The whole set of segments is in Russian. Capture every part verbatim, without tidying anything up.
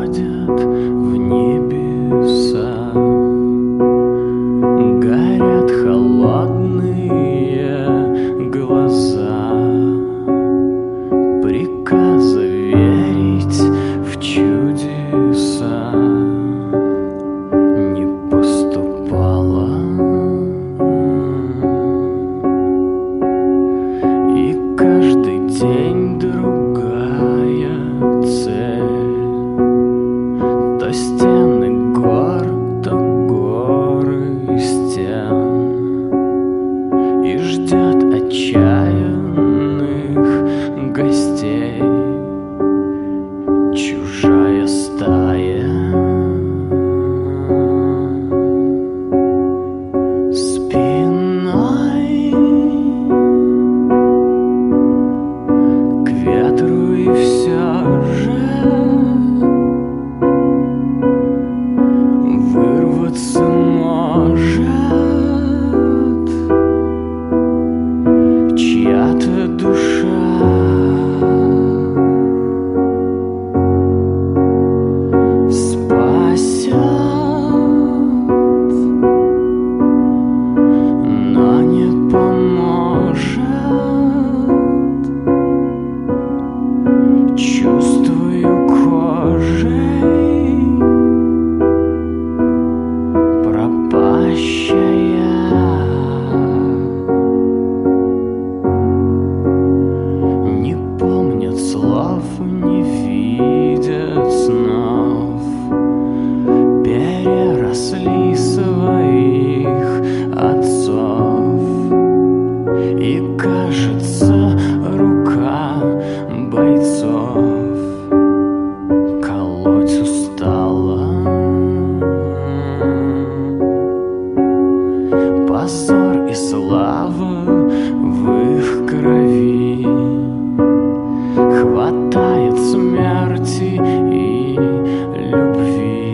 уходят в небеса, горят холодные глаза. Приказа верить в чудеса не поступало, и каждый день другая цель. То стены гор, то горы стен, и ждет отчаянных гостей чужая стая. Спиной к ветру, и все же вырваться может чья-то душа. Спасет, но не поможет. Чувствую кожей пропащая. Не помнят слов, не видят снов, переросли своих отцов. И кажется, рука бойцов колоть устала. Позор и слава в их крови, хватает смерти и любви.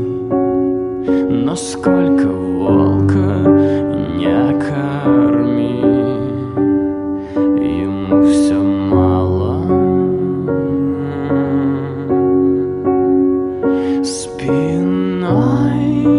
Но сколько волка не корми, ему все мало. Спиной